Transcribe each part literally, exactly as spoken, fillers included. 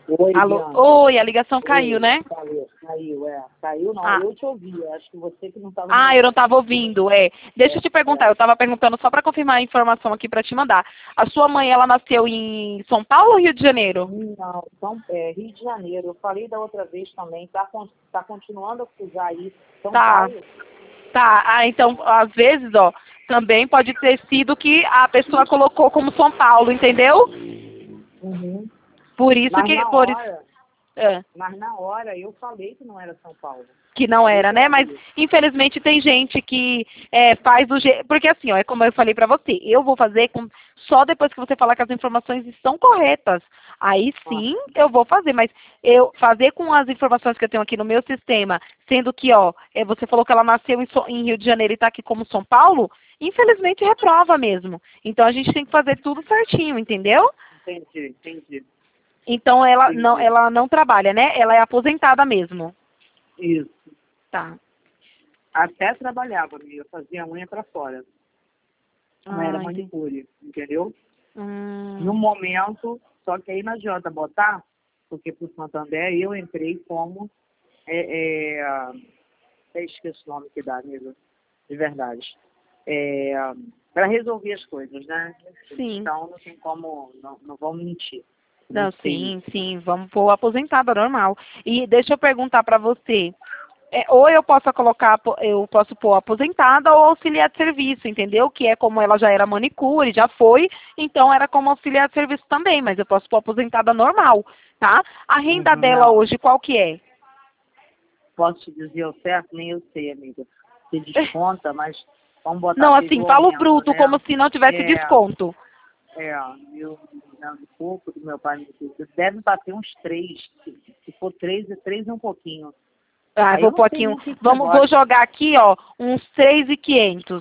Oi, Alô? Bianca. Oi, a ligação caiu, Oi, né? caiu, caiu, é. Caiu não, Ah, eu te ouvi, acho que você que não estava me ah, eu não ouvindo. estava ouvindo, é. Deixa eu te É, perguntar, é. eu estava perguntando só para confirmar a informação aqui para te mandar. A sua mãe, ela nasceu em São Paulo ou Rio de Janeiro? Não, São, é, Rio de Janeiro, eu falei da outra vez também, tá, con- tá continuando a usar aí São Tá, Paulo? tá. Ah, então, às vezes, ó, também pode ter sido que a pessoa colocou como São Paulo, entendeu? Uhum. Por isso Mas que, na por isso, hora, é. mas na hora eu falei que não era São Paulo. Que não Falei era, que né? era Mas Rio. infelizmente tem gente que é, faz do jeito. Porque assim, ó, é como eu falei pra você, eu vou fazer com só depois que você falar que as informações estão corretas. Aí Ah, sim eu vou fazer, mas eu fazer com as informações que eu tenho aqui no meu sistema, sendo que, ó, é, você falou que ela nasceu em, So- em Rio de Janeiro e está aqui como São Paulo, infelizmente reprova mesmo. Então a gente tem que fazer tudo certinho, entendeu? entendi, entendi, Então ela não, entendi. ela não trabalha, né? Ela é aposentada mesmo. Isso. Tá. Até trabalhava, amiga, eu fazia unha pra fora. Não era Ah, entendi. manicure, entendeu? No Hum. momento, só que aí não adianta botar, porque pro Santander eu entrei como, é, é, até esqueço o nome que dá, amiga, de verdade. É, para resolver as coisas, né? Sim. Então não tem como, não, não vamos mentir. Não, Muito feio. sim, sim, vamos pôr aposentada normal. E deixa eu perguntar para você, é, ou eu posso colocar, apo- eu posso pôr aposentada ou auxiliar de serviço, entendeu? Que é como ela já era manicure, já foi, então era como auxiliar de serviço também, mas eu posso pôr aposentada normal, tá? A renda Uhum, dela não. hoje qual que é? Posso te dizer o certo? Nem eu sei, amiga. Você desconta, mas vamos botar, Não, teve assim, o fala o aumento, bruto, né? como se não tivesse É, desconto. é, eu dando um pouco do meu pai, deve bater uns três. Se, se for três, é três e um pouquinho. Ah, Aí eu vou não pôr sei aqui, nem um, o que, que você vamos, vou bota. jogar aqui, ó, uns três mil e quinhentos.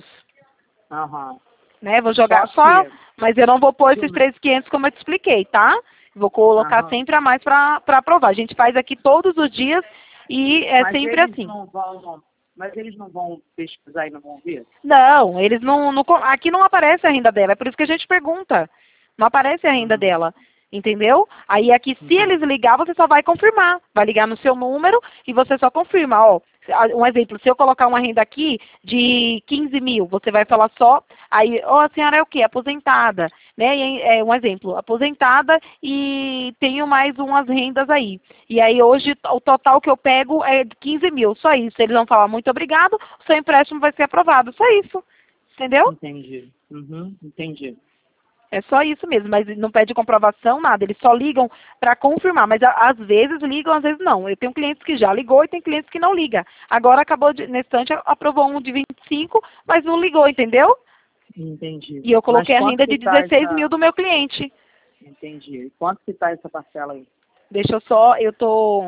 Aham. Né? Vou Só jogar só, que. mas eu não vou pôr esses três mil e quinhentos como eu te expliquei, tá? Vou colocar Aham. sempre a mais para aprovar. A gente faz aqui todos os dias e é Mas sempre eles assim. não vão. Mas eles não vão pesquisar e não vão ver? Não, eles não, não co- aqui não aparece a renda dela, é por isso que a gente pergunta. Não aparece a renda Uhum. dela, entendeu? Aí aqui, se Uhum. eles ligar, você só vai confirmar. Vai ligar no seu número e você só confirma. Ó, um exemplo, se eu colocar uma renda aqui de quinze mil, você vai falar só, aí, ó, a senhora é o quê? Aposentada, né? E, aí, é um exemplo, aposentada e tenho mais umas rendas aí. E aí hoje o total que eu pego é de quinze mil, só isso. Eles vão falar muito obrigado, o seu empréstimo vai ser aprovado, só isso. Entendeu? Entendi. Uhum. Entendi. É só isso mesmo, mas não pede comprovação, nada. Eles só ligam para confirmar, mas a- às vezes ligam, às vezes não. Eu tenho clientes que já ligou e tem clientes que não liga. Agora acabou de, nesse instante, aprovou um de vinte e cinco, mas não ligou, entendeu? Entendi. E eu Mas coloquei a quanto renda que de tá dezesseis mil essa. do meu cliente. Entendi. Quanto que tá essa parcela aí? Deixa eu só, eu tô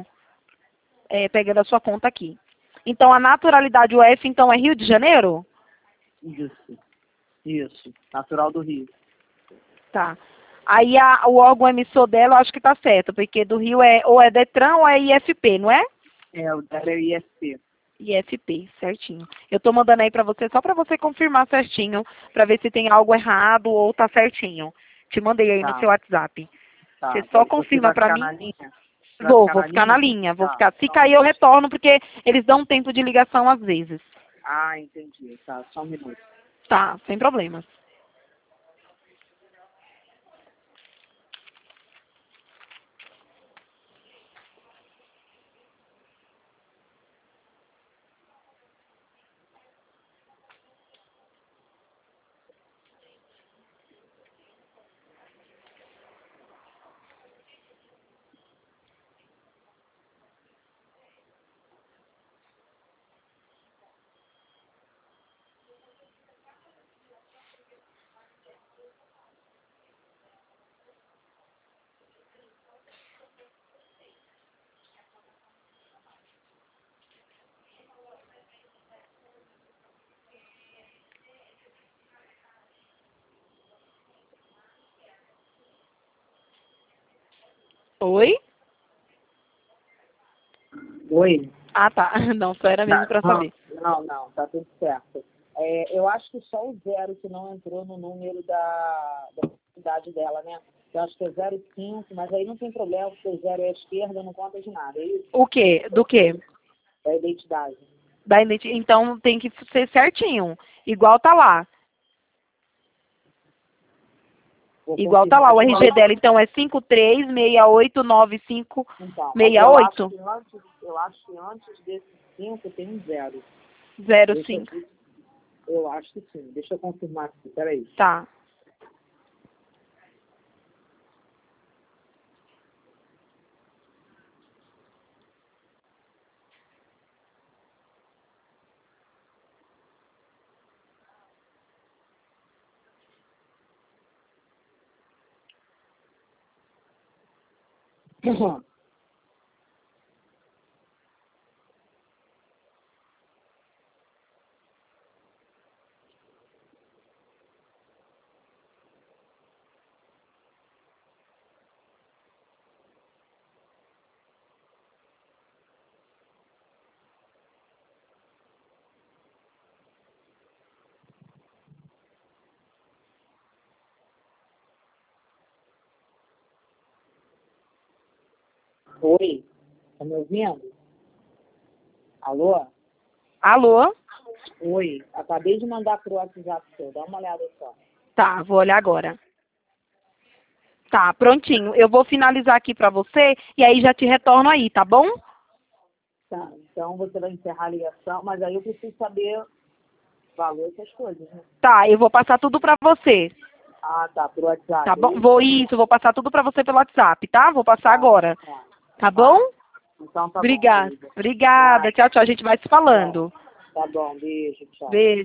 é, pegando a sua conta aqui. Então a naturalidade U F então é Rio de Janeiro? Isso. Isso. Natural do Rio. Tá. Aí a- o órgão emissor dela eu acho que tá certo, porque do Rio é ou é Detran ou é I F P, não é? É, o dela é o I F P. I F P, certinho. Eu tô mandando aí pra você só pra você confirmar certinho, pra ver se tem algo errado ou tá certinho. Te mandei aí no Tá, seu WhatsApp. Você tá. só Você confirma vai pra ficar na mim. linha? Vai Vou, ficar vou na ficar na linha? linha, vou Tá. ficar. Se Só um cair eu minuto. retorno, porque eles dão um tempo de ligação às vezes. Ah, entendi. Tá, só um minuto. Tá, sem problemas. Oi? Oi? Ah, tá. Não, só era mesmo Tá, pra não, saber. não, não, tá tudo certo. É, eu acho que só o zero que não entrou no número da, da idade dela, né? Eu acho que é zero vírgula cinco, mas aí não tem problema, porque o zero é a esquerda, não conta de nada, é isso? O quê? Do quê? É a identidade. Da identi- Então tem que ser certinho. Igual tá lá. Vou Igual tá lá. O R G confirmar. dela, então, é cinco três seis oito nove cinco Então, seis eu oito acho que antes, eu acho que antes desse cinco tem um zero. zero Deixa cinco. eu, eu acho que sim. Deixa eu confirmar aqui, peraí. Tá. Oi, tá me ouvindo? Alô? Alô? Oi, acabei de mandar pro WhatsApp seu, dá uma olhada só. Tá, vou olhar agora. Tá, prontinho. Eu vou finalizar aqui pra você e aí já te retorno aí, tá bom? Tá, então você vai encerrar a ligação, mas aí eu preciso saber valor essas coisas, né? Tá, eu vou passar tudo pra você. Ah, tá, pro WhatsApp. Tá bom? é isso? Vou isso, vou passar tudo pra você pelo WhatsApp, tá? Vou passar Tá, agora. tá. Tá bom? Então tá bom, Obrigada. querida. Obrigada. Tá, Tchau, tchau. A gente vai se falando. tá bom, beijo, tchau. Beijo.